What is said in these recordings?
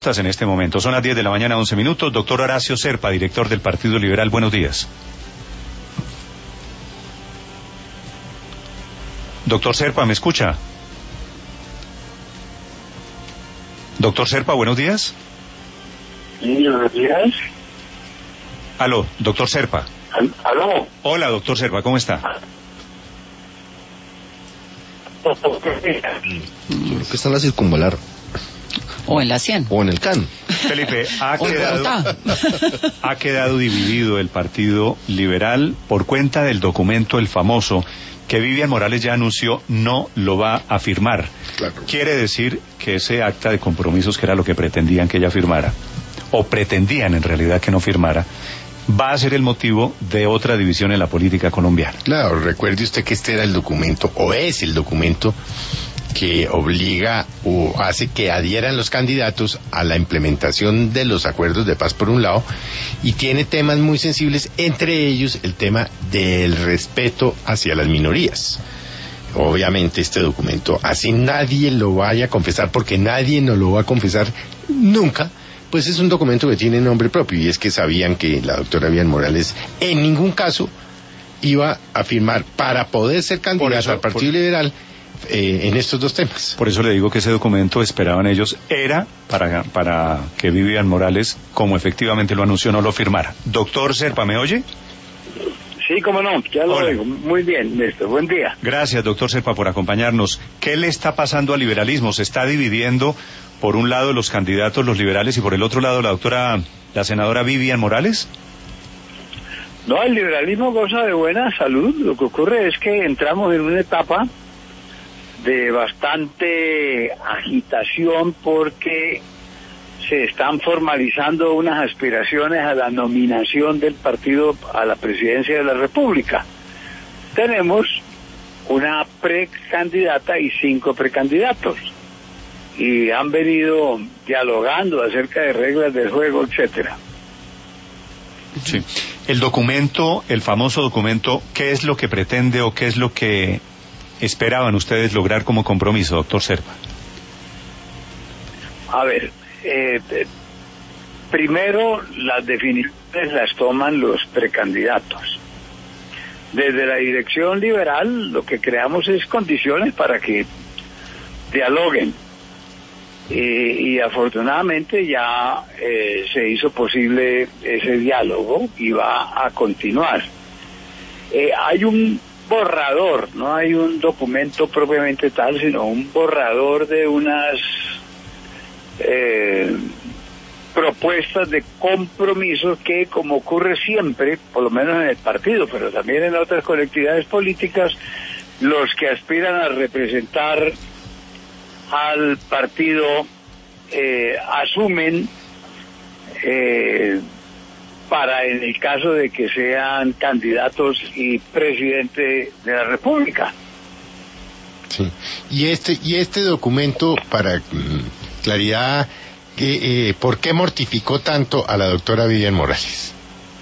En este momento son las 10 de la mañana, 11 minutos. Doctor Horacio Serpa, director del Partido Liberal, buenos días. Doctor Serpa, ¿me escucha? Doctor Serpa, buenos días. Sí, buenos días. Aló, doctor Serpa. Aló. Hola, doctor Serpa, ¿cómo está? Creo que está en la circunvalar. O en la 100. O en el CAN. Felipe, ha quedado dividido el Partido Liberal por cuenta del documento, el famoso, que Vivian Morales ya anunció no lo va a firmar. Claro. Quiere decir que ese acta de compromisos, que era lo que pretendían que ella firmara, o pretendían en realidad que no firmara, va a ser el motivo de otra división en la política colombiana. Claro, recuerde usted que este era el documento, o es el documento, que obliga o hace que adhieran los candidatos a la implementación de los acuerdos de paz por un lado, y tiene temas muy sensibles, entre ellos el tema del respeto hacia las minorías. Obviamente este documento, así nadie lo vaya a confesar, porque nadie nos lo va a confesar nunca, pues es un documento que tiene nombre propio, y es que sabían que la doctora Vivian Morales en ningún caso iba a firmar para poder ser candidata al Partido Liberal en estos dos temas. Por eso le digo que ese documento, esperaban ellos, era para que Vivian Morales, como efectivamente lo anunció, no lo firmara. Doctor Serpa, ¿me oye? Sí, cómo no, ya lo oigo. Muy bien, Néstor, buen día. Gracias, doctor Serpa, por acompañarnos. ¿Qué le está pasando al liberalismo? ¿Se está dividiendo por un lado los candidatos, los liberales, y por el otro lado la senadora Vivian Morales? No, el liberalismo goza de buena salud. Lo que ocurre es que entramos en una etapa de bastante agitación porque se están formalizando unas aspiraciones a la nominación del partido a la presidencia de la República. Tenemos una precandidata y 5 precandidatos, y han venido dialogando acerca de reglas del juego, etcétera. Sí. El documento, el famoso documento, ¿qué es lo que pretende o qué es lo que esperaban ustedes lograr como compromiso, doctor Serpa? A ver, primero las definiciones las toman los precandidatos. Desde la dirección liberal lo que creamos es condiciones para que dialoguen, y afortunadamente ya se hizo posible ese diálogo y va a continuar. Hay un borrador, no hay un documento propiamente tal, sino un borrador de unas propuestas de compromiso que, como ocurre siempre, por lo menos en el partido, pero también en otras colectividades políticas, los que aspiran a representar al partido asumen para, en el caso de que sean candidatos y presidente de la República. Sí. Y este documento, para claridad, ¿por qué mortificó tanto a la doctora Vivian Morales?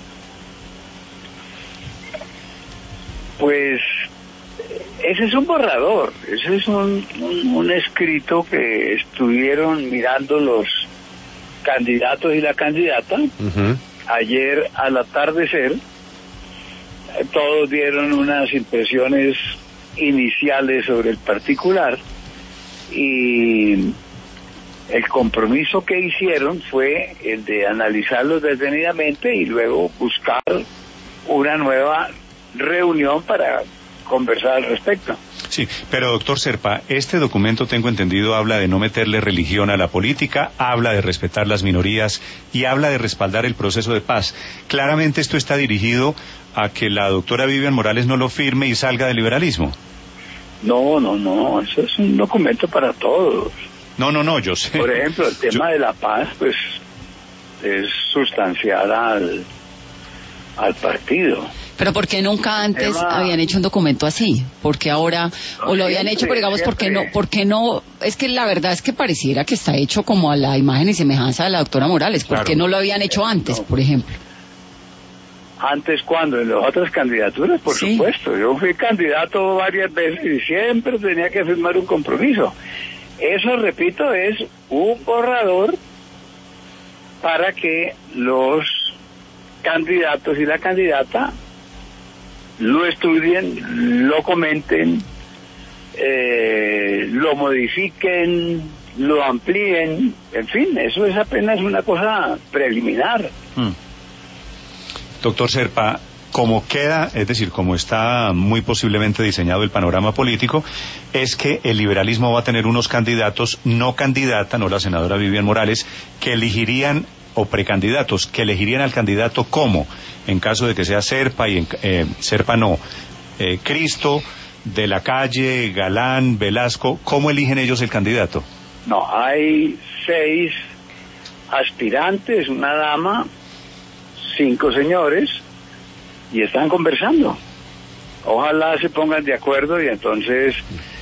Pues ese es un borrador, ese es un escrito que estuvieron mirando los candidatos y la candidata. Uh-huh. Ayer al atardecer, todos dieron unas impresiones iniciales sobre el particular, y el compromiso que hicieron fue el de analizarlos detenidamente y luego buscar una nueva reunión para conversar al respecto. Sí, pero doctor Serpa, este documento, tengo entendido, habla de no meterle religión a la política, habla de respetar las minorías y habla de respaldar el proceso de paz. Claramente esto está dirigido a que la doctora Vivian Morales no lo firme y salga del liberalismo. No, eso es un documento para todos. No, yo sé. Por ejemplo, el tema de la paz, pues, es sustancial al partido. Pero ¿por qué nunca antes habían hecho un documento así? Porque ahora, o lo habían hecho, pero digamos, ¿por qué no? Es que la verdad es que pareciera que está hecho como a la imagen y semejanza de la doctora Morales. ¿Por qué no lo habían hecho antes, por ejemplo? ¿Antes cuándo? ¿En las otras candidaturas? Por supuesto. Yo fui candidato varias veces y siempre tenía que firmar un compromiso. Eso, repito, es un borrador para que los candidatos y la candidata lo estudien, lo comenten, lo modifiquen, lo amplíen, en fin, eso es apenas una cosa preliminar. Doctor Serpa, como queda, es decir, como está muy posiblemente diseñado el panorama político, es que el liberalismo va a tener unos candidatos, no candidata, no la senadora Vivian Morales, que elegirían, o precandidatos, que elegirían al candidato como, en caso de que sea Serpa, y Serpa no, Cristo, De la Calle, Galán, Velasco, ¿cómo eligen ellos el candidato? No, hay 6 aspirantes, una dama, 5 señores, y están conversando. Ojalá se pongan de acuerdo y entonces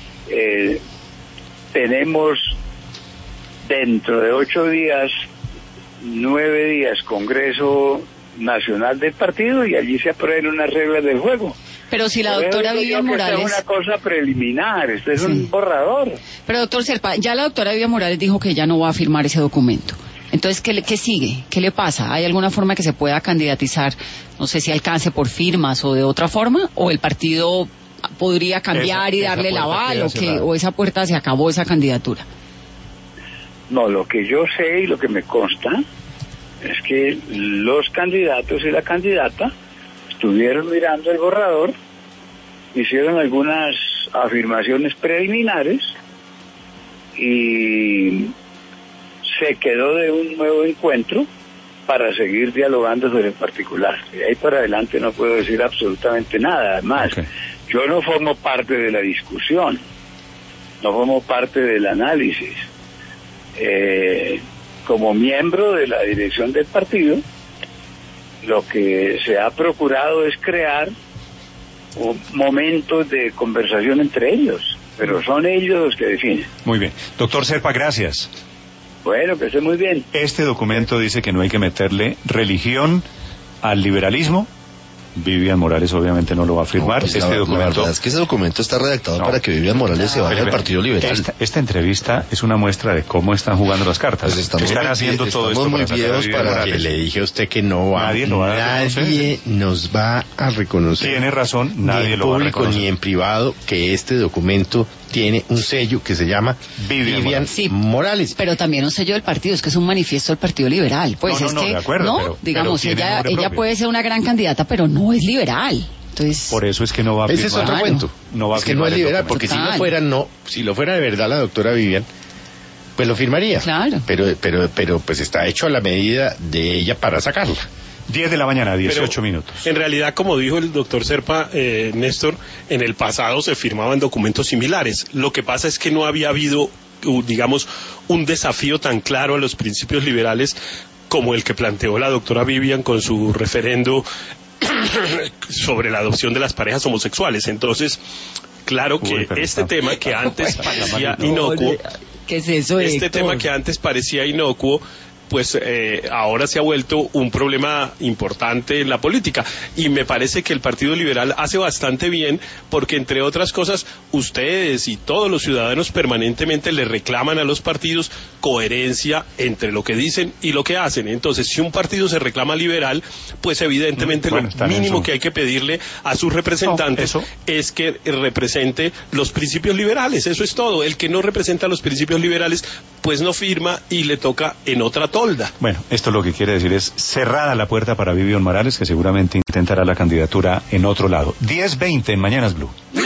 tenemos dentro de 8 días, 9 días, Congreso Nacional del Partido, y allí se aprueben unas reglas del juego. Pero si la doctora Vivian Morales... Esta es una cosa preliminar, este es un borrador. Pero doctor Serpa, ya la doctora Vivian Morales dijo que ya no va a firmar ese documento. Entonces, ¿qué sigue? ¿Qué le pasa? ¿Hay alguna forma que se pueda candidatizar? No sé si alcance por firmas o de otra forma, o el partido podría cambiar y darle el aval, o esa puerta se acabó, esa candidatura. No, lo que yo sé y lo que me consta es que los candidatos y la candidata estuvieron mirando el borrador, hicieron algunas afirmaciones preliminares y se quedó de un nuevo encuentro para seguir dialogando sobre el particular. De ahí para adelante no puedo decir absolutamente nada. Además, yo no formo parte de la discusión, no formo parte del análisis. Como miembro de la dirección del partido, lo que se ha procurado es crear momentos de conversación entre ellos, pero son ellos los que definen. Muy bien. Doctor Serpa, gracias. Bueno, que esté muy bien. Este documento dice que no hay que meterle religión al liberalismo. Vivian Morales obviamente no lo va a firmar. No, pues la verdad es que ese documento está redactado para que Vivian Morales se vaya al Partido Liberal. Esta entrevista es una muestra de cómo están jugando las cartas. Pues están haciendo todo esto muy viejos para que le dije a usted que no va, nadie nos va a reconocer. Tiene razón, nadie lo va a reconocer. Ni en público ni en privado, que este documento tiene un sello que se llama Vivian Morales. Pero también un sello del partido, es que es un manifiesto del Partido Liberal. Pues de acuerdo, digamos, ella puede ser una gran candidata, pero no es liberal. Entonces, por eso es que no va a firmar. Ese es otro cuento. No va es que no es liberal, porque si lo fuera de verdad la doctora Vivian, pues lo firmaría. Claro. Pero pues está hecho a la medida de ella para sacarla. 10 de la mañana, 18 minutos. En realidad, como dijo el doctor Serpa, Néstor, en el pasado se firmaban documentos similares. Lo que pasa es que no había habido, digamos, un desafío tan claro a los principios liberales como el que planteó la doctora Vivian con su referendo sobre la adopción de las parejas homosexuales. Entonces, claro que este tema que antes parecía inocuo, ¿qué es eso, tema que antes parecía inocuo, pues ahora se ha vuelto un problema importante en la política, y me parece que el Partido Liberal hace bastante bien, porque entre otras cosas ustedes y todos los ciudadanos permanentemente le reclaman a los partidos coherencia entre lo que dicen y lo que hacen. Entonces, si un partido se reclama liberal, pues evidentemente lo mínimo que hay que pedirle a sus representantes es que represente los principios liberales. Eso es todo. El que no representa los principios liberales pues no firma y le toca en otra tolda. Bueno, esto lo que quiere decir es cerrada la puerta para Vivian Morales, que seguramente intentará la candidatura en otro lado. 10:20 en Mañanas Blue.